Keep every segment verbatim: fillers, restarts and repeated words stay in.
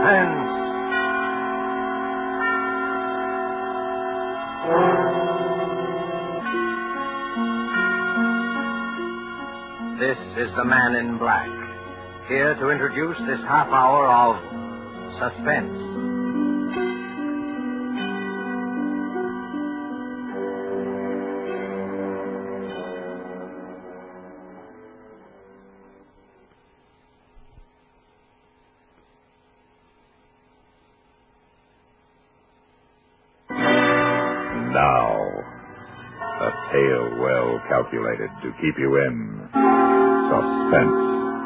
Suspense. This is the Man in Black, here to introduce this half hour of suspense. Now, a tale well calculated to keep you in suspense.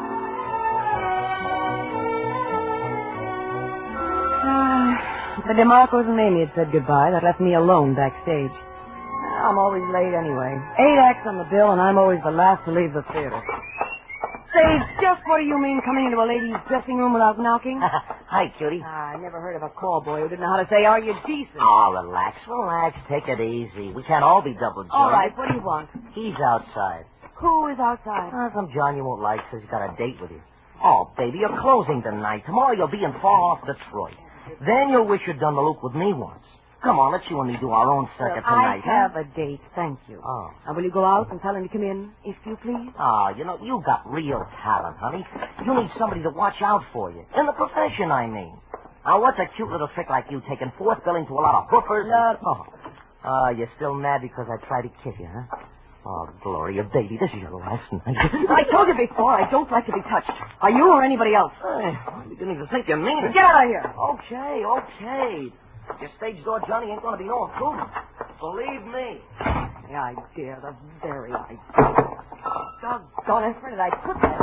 Uh, the DeMarcos and Mamie had said goodbye. That left me alone backstage. I'm always late anyway. Eight acts on the bill, and I'm always the last to leave the theater. Sage, just what do you mean coming into a lady's dressing room without knocking? Hi, cutie. Ah, I never heard of a call boy who didn't know how to say, are you decent? Oh, relax, relax. Take it easy. We can't all be double jointed. All right, what do you want? He's outside. Who is outside? Uh, some John you won't like says he's got a date with you. Oh, baby, you're closing tonight. Tomorrow you'll be in far off Detroit. Then you'll wish you'd done the loop with me once. Come on, let's you and me do our own circuit well, tonight. I have huh? a date, thank you. Oh. Now, will you go out and tell him to come in, if you please? Oh, you know, you got real talent, honey. You need somebody to watch out for you. In the profession, I mean. Now, what's a cute little trick like you taking fourth billing to a lot of hoofers? Look. Oh. Oh, you're still mad because I tried to kiss you, huh? Oh, Gloria, baby, this is your last night. I told you before, I don't like to be touched. Are you or anybody else? Hey, you didn't even think you mean it. Get out of here. Okay, okay. Your stage door Johnny ain't going to be no improvement. Believe me. The idea, the very idea. Doggone it, where did I put that?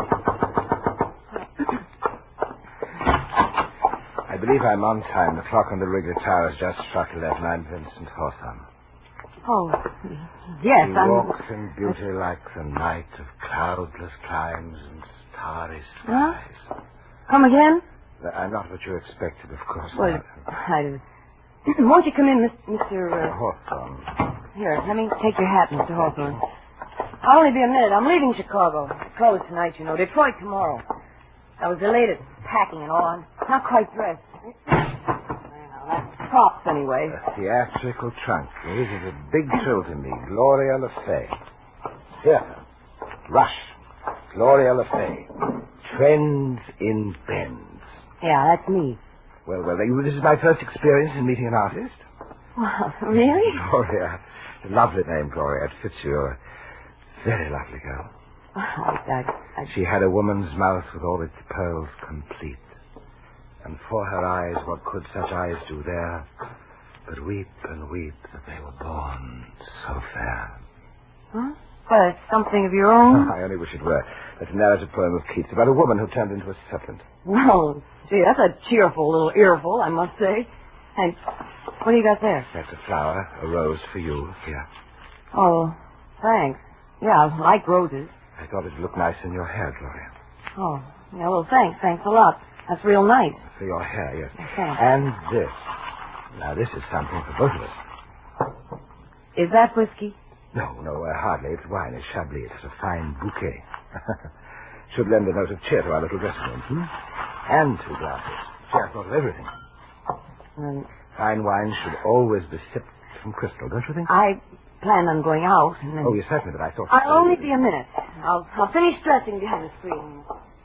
I believe I'm on time. The clock on the Wrigley Tower has just struck eleven. I'm Vincent Hawthorne. Oh, yes, he I'm... walks in beauty like the night of cloudless climes and starry skies. Huh? Come again? I'm not what you expected, of course. Well, not. I... Won't you come in, Mister Uh... Hawthorne. Here, let me take your hat, Mister Hawthorne. I'll only be a minute. I'm leaving Chicago. Closed tonight, you know. Detroit tomorrow. I was delayed at packing and all. I'm not quite dressed. That's props, anyway. A theatrical trunk. It is a big thrill to me. Gloria Le Fay. Theater. Rush. Gloria Le Fay. Trends in Bends. Yeah, that's me. Well, well, this is my first experience in meeting an artist. Well, really? Gloria. It's a lovely name, Gloria. It fits you. A very lovely girl. I, I, I... She had a woman's mouth with all its pearls complete. And for her eyes, what could such eyes do there but weep and weep that they were born so fair? Huh? Well, it's something of your own. Oh, I only wish it were. That's a narrative poem of Keats about a woman who turned into a serpent. Well, gee, that's a cheerful little earful, I must say. And what do you got there? That's a flower, a rose for you, here. Oh, thanks. Yeah, I like roses. I thought it'd look nice in your hair, Gloria. Oh, yeah, well, thanks. Thanks a lot. That's real nice. For your hair, yes. Okay. And this. Now, this is something for both of us. Is that whiskey? No, no, uh, hardly. It's wine. It's Chablis. It's a fine bouquet. Should lend a note of cheer to our little dressing room, hmm? And two glasses. See, I thought of everything. Um, Fine wine should always be sipped from crystal, don't you think? I plan on going out and then... Oh, yes, certainly, but I thought... I'll only be a minute. I'll, I'll finish dressing behind the screen.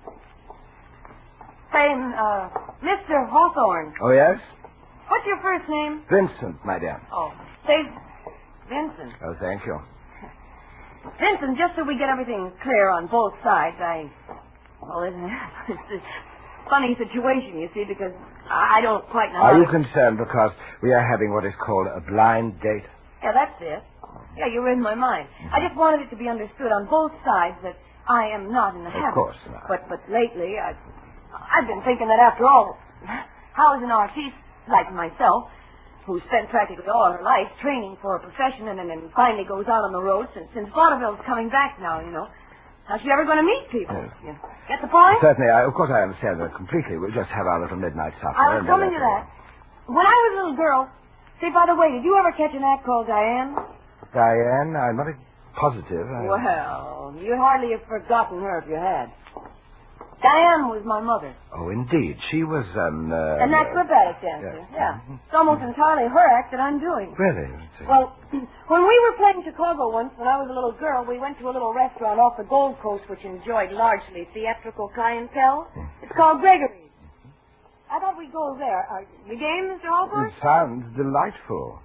Say, uh, Mister Hawthorne. Oh, yes? What's your first name? Vincent, my dear. Oh, say, Vincent. Oh, thank you. Vincent, just so we get everything clear on both sides, I... Well, it's, it's a funny situation, you see, because I don't quite know Are how you to... concerned because we are having what is called a blind date? Yeah, that's it. Yeah, you read my mind. Mm-hmm. I just wanted it to be understood on both sides that I am not in the habit. Of course not. But, but lately, I... I've been thinking that after all, how is an artiste like myself, who spent practically all her life training for a profession and then finally goes out on the road since, since vaudeville's coming back now, you know, how's she ever going to meet people? Yes. You get the point? Certainly. I, of course, I understand that completely. We'll just have our little midnight supper. I was coming to that. When I was a little girl, say, by the way, did you ever catch an act called Diane? Diane? I'm not positive. I... Well, you'd hardly have forgotten her if you had. Diane was my mother. Oh, indeed. She was, um... Uh, An acrobatic dancer, yeah. yeah. It's almost entirely her act that I'm doing. Really? Well, when we were playing Chicago once, when I was a little girl, we went to a little restaurant off the Gold Coast which enjoyed largely theatrical clientele. It's called Gregory's. I thought we'd go there. Are you game, Mister Hallford? It sounds delightful.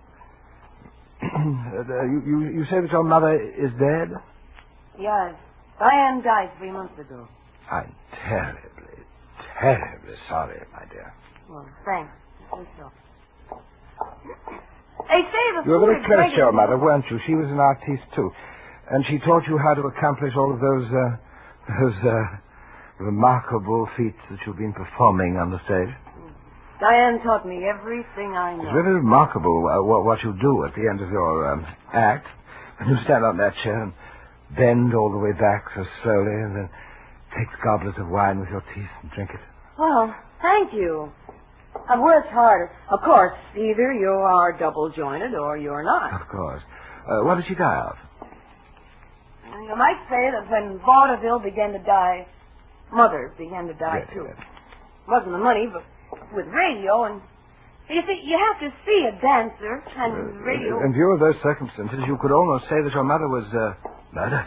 uh, you, you, you say that your mother is dead? Yes. Diane died three months ago. I'm terribly, terribly sorry, my dear. Well, thanks. I think so. They say the You were very food close is to your mother, weren't you? She was an artiste, too. And she taught you how to accomplish all of those, uh, those, uh, remarkable feats that you've been performing on the stage. Diane taught me everything I know. It's really remarkable uh, what, what you do at the end of your um, act. When you stand on that chair and bend all the way back so slowly and then take the goblet of wine with your teeth and drink it. Well, thank you. I've worked hard. Of course, either you are double-jointed or you're not. Of course. Uh, what did she die of? You might say that when vaudeville began to die, Mother began to die, Yes, too. yes. Wasn't the money, but with radio, and you see, you have to see a dancer, and Uh, radio... In view of those circumstances, you could almost say that your mother was uh, murdered.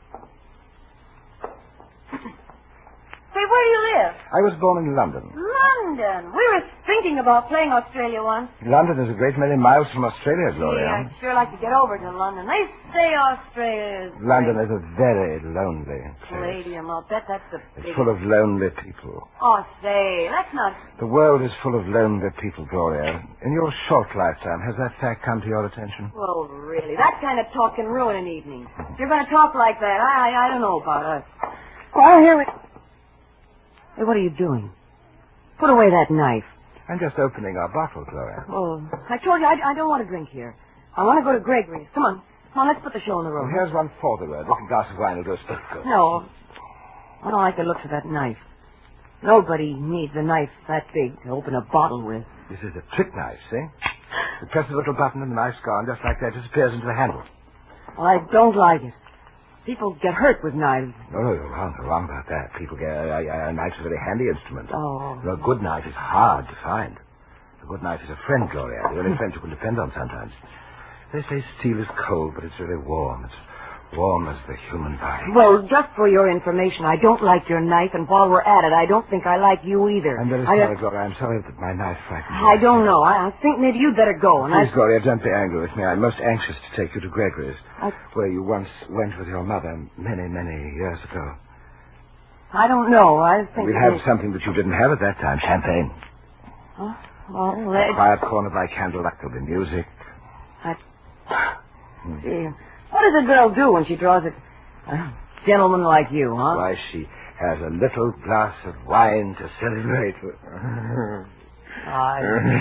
Say, where do you live? I was born in London. London. We were thinking about playing Australia once. London is a great many miles from Australia, Gloria. Yeah, I'd sure like to get over to London. They say Australia is London great. is a very lonely place. Palladium, I'll bet that's the It's biggest... full of lonely people. Oh, say, that's not... The world is full of lonely people, Gloria. In your short lifetime, has that fact come to your attention? Well, really, that kind of talk can ruin an evening. If you're going to talk like that, I, I I don't know about us. Well, here we... Hey, what are you doing? Put away that knife. I'm just opening our bottle, Gloria. Oh, I told you I, I don't want to drink here. I want to go to Gregory's. Come on. Come on, let's put the show on the Well, road. here's one for the road. This glass of wine will go straight good. No. I don't like the looks of that knife. Nobody needs a knife that big to open a bottle with. This is a trick knife, see? You press the little button and the knife's gone, just like that. It disappears into the handle. Well, I don't like it. People get hurt with knives. No, no, you're wrong. You're wrong about that. People get... A, a, a knife's a very handy instrument. Oh. A good knife is hard to find. A good knife is a friend, Gloria. The only friend you can depend on sometimes. They say steel is cold, but it's really warm. It's warm as the human body. Well, just for your information, I don't like your knife, and while we're at it, I don't think I like you either. I'm very I, sorry, Gloria. I'm sorry that my knife frightened you. I don't know. I, I think maybe you'd better go. And Please, I... Gloria, don't be angry with me. I'm most anxious to take you to Gregory's, I... where you once went with your mother many, many years ago. I don't know. I think... We'll have something that you didn't have at that time, champagne. Huh? Well, A let's... quiet corner by candlelight. There'll be music. I... Gee, what does a girl do when she draws a... a gentleman like you, huh? Why, she has a little glass of wine to celebrate with. I...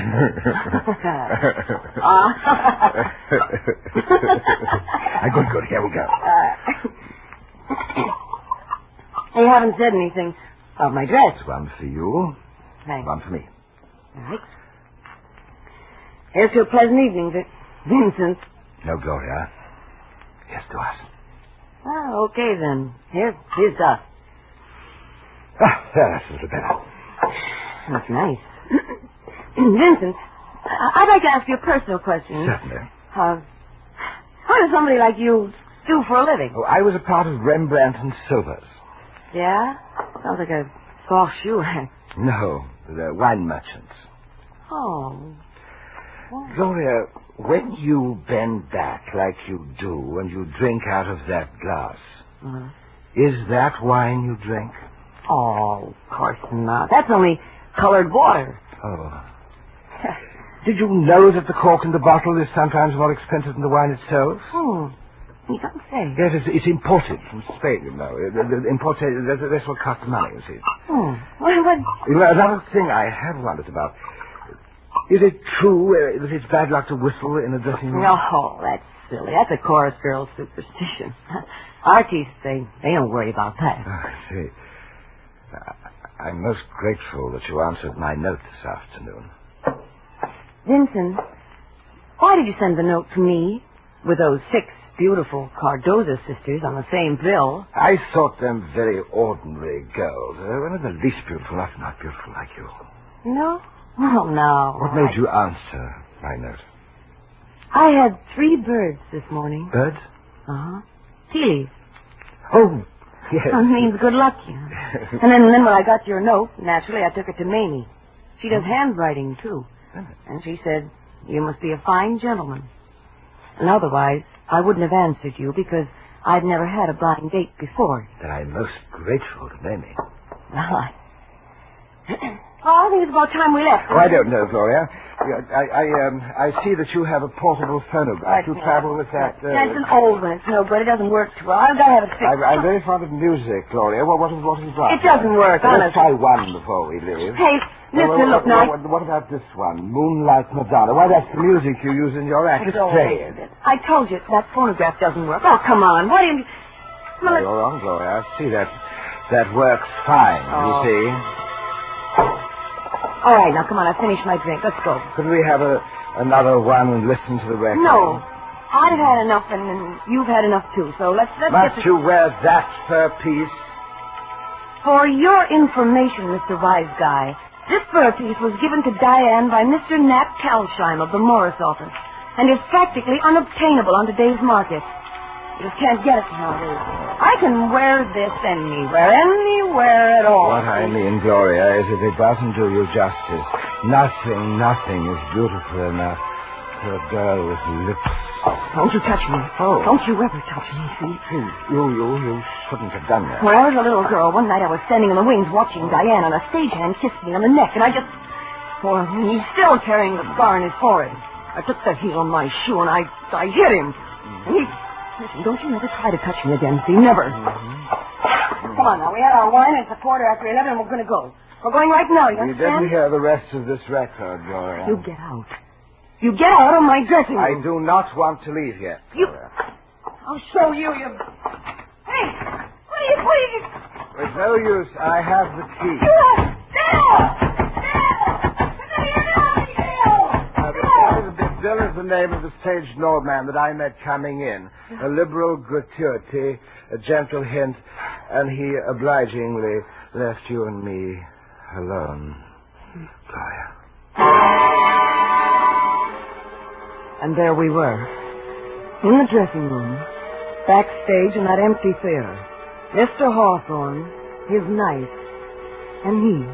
Ah, good, good. Here we go. You haven't said anything about my dress. One for you, Thanks. one for me. All right. Here's to a pleasant evening, Vic- Vincent. No, Gloria. Here's to us. Oh, okay, then. Here's, here's to us. Ah, there, that's a little better. That's nice. Vincent, I- I'd like to ask you a personal question. Certainly. Uh, what does somebody like you do for a living? Oh, I was a part of Rembrandt and Silvers. Yeah? Sounds like a soft shoe rack. No, the wine merchants. Oh. Well, Gloria, when you bend back like you do and you drink out of that glass, uh, is that wine you drink? oh, of course not. That's only colored water. Oh. Did you know that the cork in the bottle is sometimes more expensive than the wine itself? Hmm. You don't say. Yes, it's, it's imported from Spain, you know. The, the, the imported, that- that's what costs the money, you see. Hmm. Well, what? You know, another thing I have wondered about. Is it true uh, that it's bad luck to whistle in a dressing room? Oh, that's silly. That's a chorus girl superstition. Artists, they, they don't worry about that. Oh, I see. I- I'm most grateful that you answered my note this afternoon. Vincent, why did you send the note to me with those six beautiful Cardoza sisters on the same bill. I thought them very ordinary girls. They were not the least beautiful, not, not beautiful like you. No? Oh, no. What made you answer my note? I had three birds this morning. Birds? Uh-huh. Tea leaves. Oh, yes. That means good luck, you know. And then, then when I got your note, naturally, I took it to Mamie. She does handwriting, too. And she said, you must be a fine gentleman. And otherwise, I wouldn't have answered you because I'd never had a blind date before. Then I'm most grateful to Mamie. Well, I... oh, I think it's about time we left. Oh, I don't know, Gloria. I, I, um, I see that you have a portable phonograph. You travel with that. Uh... That's an old one. It's no good. It doesn't work too well. I've got to have it fixed. I'm, I'm very fond of music, Gloria. What, what, what is that? It doesn't work, Let's honestly. try one before we leave. Hey, listen, well, well, look, well, now... What, what about this one? Moonlight Madonna. Why, that's the music you use in your act. Let's play it. I told you that phonograph doesn't work. Oh, come on. Why do you... Well, no, you're wrong, Gloria. I see that. That works fine, oh. you see. All right, now, come on. I've finished my drink. Let's go. Could we have a, another one and listen to the record? No. I've had enough, and, and you've had enough, too. So let's... let's Must get to... you wear that fur piece? For your information, Mister Wise Guy, this fur piece was given to Diane by Mister Nat Kalsheim of the Morris office, and is practically unobtainable on today's market. You just can't get it nowadays. I can wear this anywhere, anywhere at all. What I mean, Gloria, is if it doesn't do you justice, nothing, nothing is beautiful enough for a girl with lips. Don't you touch me. Oh. Don't you ever touch me, see? You, you, you shouldn't have done that. When I was a little girl, one night I was standing in the wings watching Diane, and a stagehand kissed me on the neck, and I just... Well, he's still carrying the scar on his forehead. I took the heel of my shoe, and I, I hit him. And he... Listen, don't you never try to touch me again, see? Never. Mm-hmm. Come on now. We had our wine, and it's a quarter after eleven, and we're going to go. We're going right now, you You understand? didn't hear the rest of this record, Gloria. You get out. You get out of my dressing room. I do not want to leave yet. You... I'll show you, you... Hey! What are you... What are you... There's no use. I have the key. Dale! Dale! Dale! Bill is the name of the stage nobleman that I met coming in. A liberal gratuity, a gentle hint, and he obligingly left you and me alone. Gloria. And there we were, in the dressing room, backstage in that empty theater. Mister Hawthorne, his knife, and he.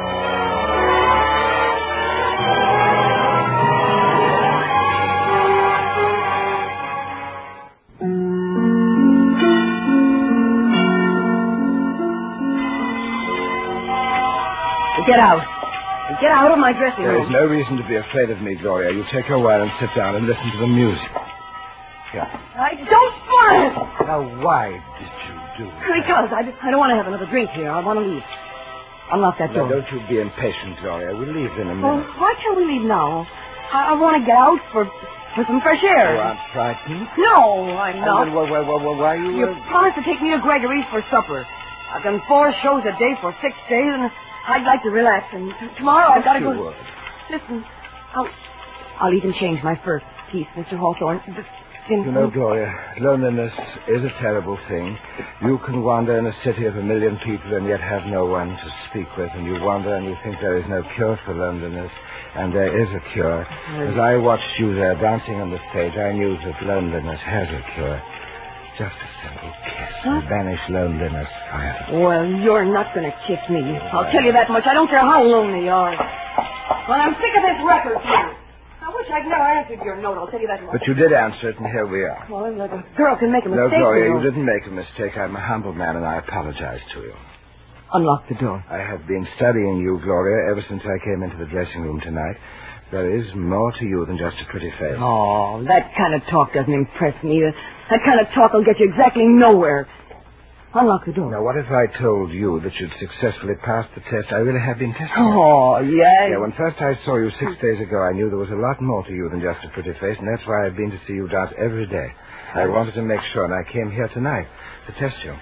Get out. Get out of my dressing There room. is no reason to be afraid of me, Gloria. You take your while and sit down and listen to the music. Here. I don't want it. Now, why did you do that? Because I, just, I don't want to have another drink here. I want to leave. Unlock that Now, door. don't you be impatient, Gloria. We'll leave in a Well, minute. why can't we leave now? I, I want to get out for for some fresh air. You aren't frightened? No, I'm not. And then, why, why, why, why, why you... You uh, promised to take me to Gregory's for supper. I've done four shows a day for six days, and I'd like to relax. And t- tomorrow I've got to go... You would. Listen, I'll, I'll even change my first piece, Mister Hawthorne. Just You know, Gloria, loneliness is a terrible thing. You can wander in a city of a million people and yet have no one to speak with, and you wander and you think there is no cure for loneliness, and there is a cure. As I watched you there dancing on the stage, I knew that loneliness has a cure. Just a simple kiss will banish loneliness forever. Well, you're not going to kiss me. I'll tell you that much. I don't care how lonely you are. Well, I'm sick of this record here. I wish I'd never answered your note. I'll tell you that much. But you did answer it, and here we are. Well, a girl can make a No, mistake. Gloria, you you know. didn't make a mistake. I'm a humble man, and I apologize to you. Unlock the door. I have been studying you, Gloria, ever since I came into the dressing room tonight. There is more to you than just a pretty face. Oh, that kind of talk doesn't impress me. That kind of talk will get you exactly nowhere. Unlock the door. Now, what if I told you that you'd successfully passed the test I really have been testing? Oh, yeah. Yeah, when first I saw you six days ago, I knew there was a lot more to you than just a pretty face, and that's why I've been to see you dance every day. I wanted to make sure, and I came here tonight to test you.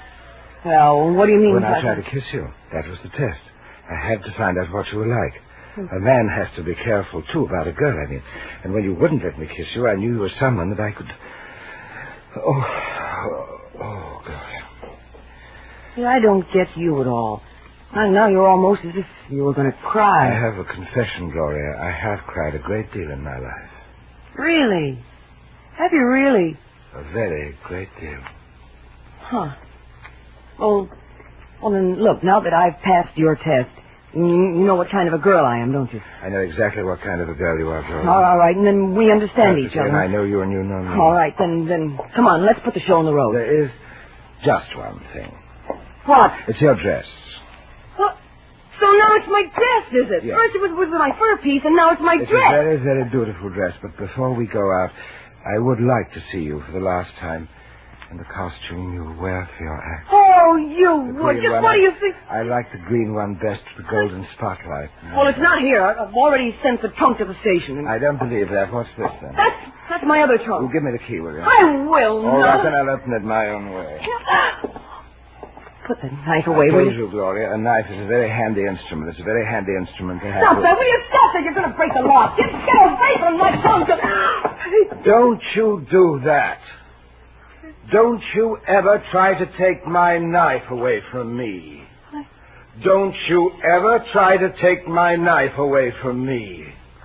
Well, what do you mean? When I Papa? tried to kiss you, that was the test. I had to find out what you were like. A man has to be careful, too, about a girl, I mean. And when you wouldn't let me kiss you, I knew you were someone that I could... Oh, oh, oh, Gloria. See, I don't get you at all. Now, now you're almost as if you were going to cry. I have a confession, Gloria. I have cried a great deal in my life. Really? Have you really? A very great deal. Huh. Well, well then, look, now that I've passed your test, you, you know what kind of a girl I am, don't you? I know exactly what kind of a girl you are, Gloria. All right, and then we understand each other. And I know you and you know me. All right, then, then, come on, let's put the show on the road. There is just one thing. What? It's your dress. What? So now it's my dress, is it? Yes. First it was with my fur piece, and now it's my It's dress. a very, very beautiful dress, but before we go out, I would like to see you for the last time in the costume you wear for your act. Oh, you The would. green Just one, what do I- you think? I like the green one best with the golden spotlight. Well, it's not here. I- I've already sent the trunk to the station. And I don't believe that. What's this, then? That's that's my other Well, trunk. give me the key, will you? I will All not. right, then I'll open it my own way. Put the knife I away, will told you? you, Gloria, a knife is a very handy instrument. It's a very handy instrument to have. Stop with- that. Will you stop that? You're going to break the law. Get, get away from my trunk. Don't you do that. Don't you ever try to take my knife away from me. Don't you ever try to take my knife away from me.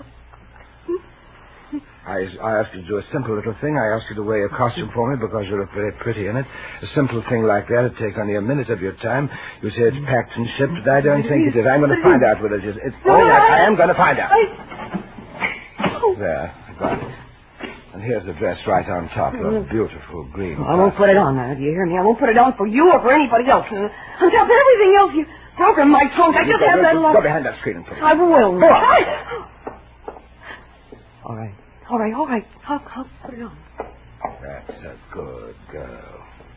I, I asked you to do a simple little thing. I asked you to wear a costume for me because you look very pretty in it. A simple thing like that would take only a minute of your time. You say it's packed and shipped, but I don't think it is. I'm going to find out whether it is. It's all right. I am going to find out. There, I got it. And here's the dress right on top, a beautiful green. I won't put it on now. Do you hear me? I won't put it on for you or for anybody else. And on top of everything else, you broke in my trunk. I You just go, have go, that go, lot. go behind that screen and put it. I will. Go on. All right. All right, all right. I'll, I'll put it on. That's a good girl.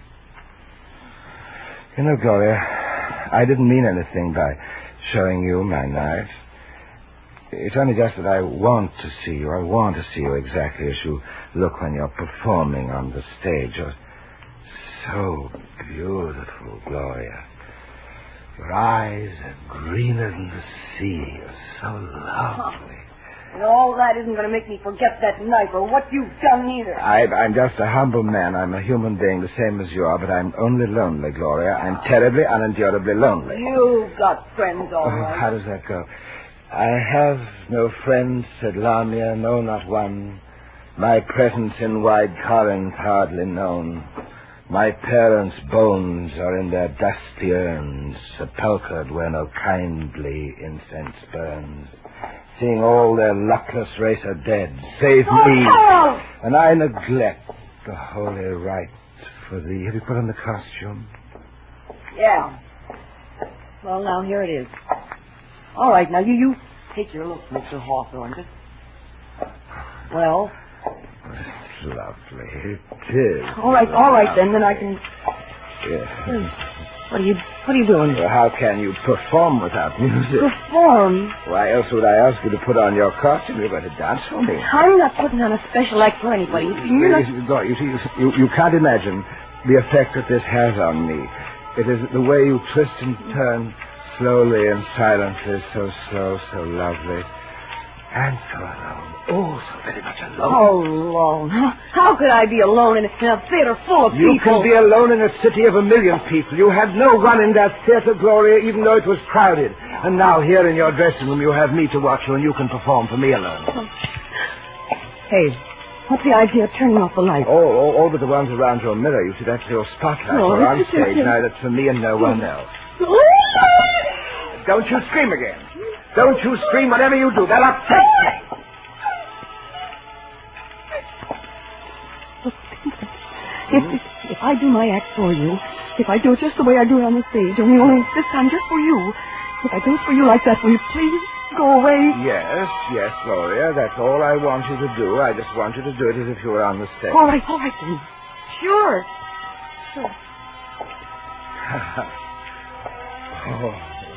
You know, Gloria, I didn't mean anything by showing you my knife. It's only just that I want to see you. I want to see you exactly as you look when you're performing on the stage. You're so beautiful, Gloria. Your eyes are greener than the sea. You're so lovely. And all that isn't going to make me forget that knife or what you've done either. I, I'm just a humble man. I'm a human being the same as you are, but I'm only lonely, Gloria. I'm terribly, unendurably lonely. You've got friends, all Oh, right. how does that go? I have no friends, said Lamia, no, not one. My presence in wide Corinth hardly known. My parents' bones are in their dusty urns, sepulchred where no kindly incense burns. Seeing all their luckless race are dead, save Oh, me, Harold! and I neglect the holy rite for thee. Have you put on the costume? Yeah. Well, now, here it is. All right, now, you, you take your look, Mister Hawthorne. Just... Well? It's lovely. It is. All right, all right, then, then I can... Yes. What are you, what are you doing? Well, how can you perform without music? Perform? Why else would I ask you to put on your costume? You're going to dance for me. I'm not putting on a special act for anybody. You're not... You, you, see, you, you can't imagine the effect that this has on me. It is the way you twist and turn slowly and silently, so slow, so lovely. And so alone. Oh, so very much alone. Oh, alone. How, how could I be alone in a, in a theater full of You people? can be alone in a city of a million people. You had no one in that theater, Gloria, even though it was crowded. And now here in your dressing room, you have me to watch you, and you can perform for me alone. Hey, what's the idea of turning off the lights? Oh, all, all but the ones around your mirror. You see, that's your spotlight. Oh, You're on it's- stage it's- now. That's for me and no one else. Don't you scream again. Don't you scream whatever you do. They'll upset me. If, if, if I do my act for you, if I do it just the way I do it on the stage, only, only this time just for you, if I do it for you like that, will you please go away? Yes, yes, Gloria. That's all I want you to do. I just want you to do it as if you were on the stage. All right, all right, then. Sure. Sure. oh.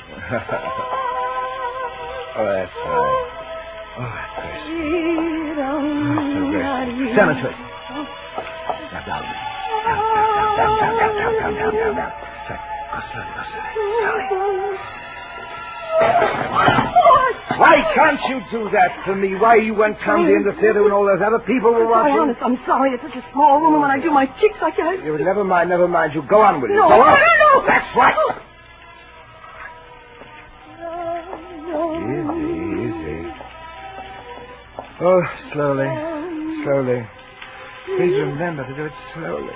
oh, that's right. Oh, that's great. Oh, so great. Stand and twist. Now, down. Down, down, down, down, down, down, down, down, down. Sorry. Go slowly, go slowly. Slowly. Right! can't you do that for me? Why you went comedy in the theater when all those other people were Why, watching? honest, I'm sorry. It's such a small room, and when I do my kicks, I can't... You, never mind, never mind. You go on with it. No, Go no, on. no, no. That's right. Easy, easy. Oh, slowly, slowly. Please remember to do it slowly.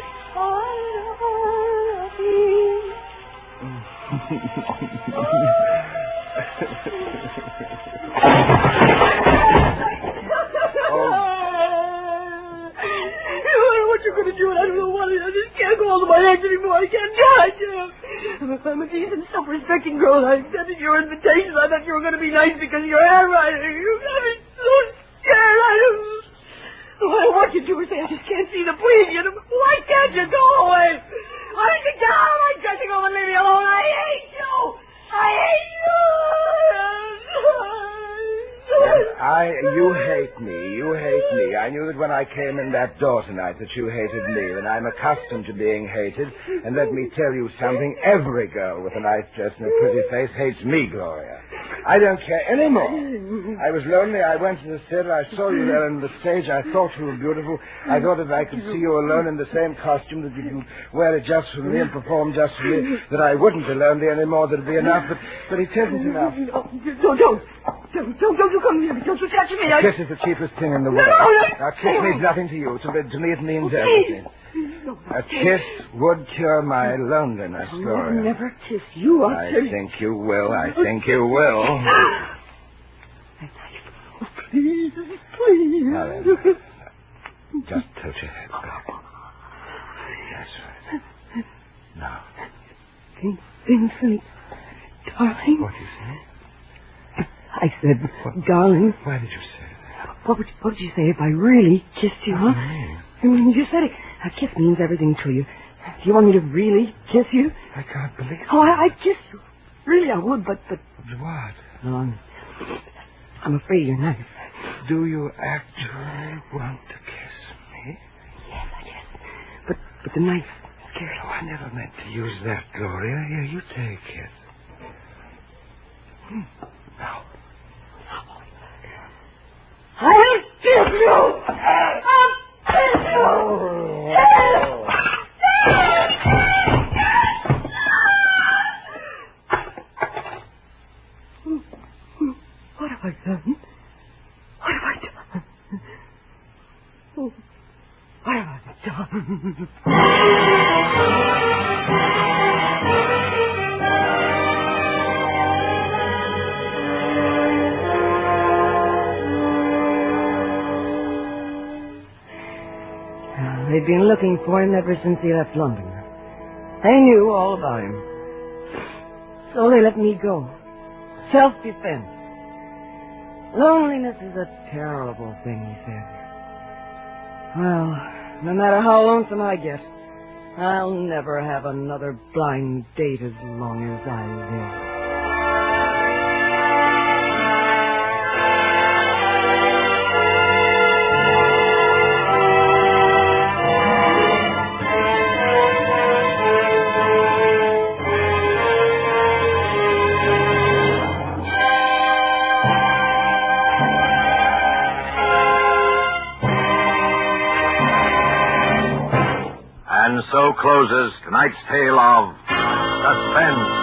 What you're going to do, and I don't know what it is. I just can't go on to my legs anymore. I can't do it. I can't. I'm a decent, self-respecting girl. I accepted your invitation. I thought you were going to be nice because of your handwriting. You got me so scared. I don't... No matter what you do or say, I just can't see the point. You know, why can't you go away? Why don't you get out of my dressing room and leave me alone? I hate you. I hate you. I, you hate me. You hate me. I knew that when I came in that door tonight that you hated me, and I'm accustomed to being hated. And let me tell you something. Every girl with a nice dress and a pretty face hates me, Gloria. I don't care anymore. I was lonely. I went to the theater. I saw you there on the stage. I thought you were beautiful. I thought if I could see you alone in the same costume that you could wear it just for me and perform just for me, that I wouldn't be lonely anymore. That'd be enough. But, but it isn't enough. No, don't, don't. Don't, don't, don't you come near me. Don't you touch me. A I... kiss is the cheapest thing in the world. No, no. A kiss means nothing to you. To me, to me it means Please. everything. No, A kiss would cure my loneliness, I'll Gloria. never kiss you. I'll I tell you. think you will. I think you will. Oh, please, please. Now then, just tilt your head back. That's right. Now. Vincent, darling. What did you say? I said, What? darling. Why did you say that? What would, what would you say if I really kissed you, huh? I mean, you said it. A kiss means everything to you. Do you want me to really kiss you? I can't believe it. Oh, I, I'd kiss you. Really, I would, but... but What? no, I'm, I'm afraid you're not. Do you actually want to kiss me? Yes, I guess. But, but the knife scares Oh, I never meant to use that, Gloria. Here, you take it. Hmm. Now. I'll kiss you! I'll kiss you! What have I done? What have I done? Oh, what have I done? They'd been looking for him ever since he left London. They knew all about him. So they let me go. Self-defense. Loneliness is a terrible thing, he said. Well, no matter how lonesome I get, I'll never have another blind date as long as I live. And so closes tonight's tale of Suspense.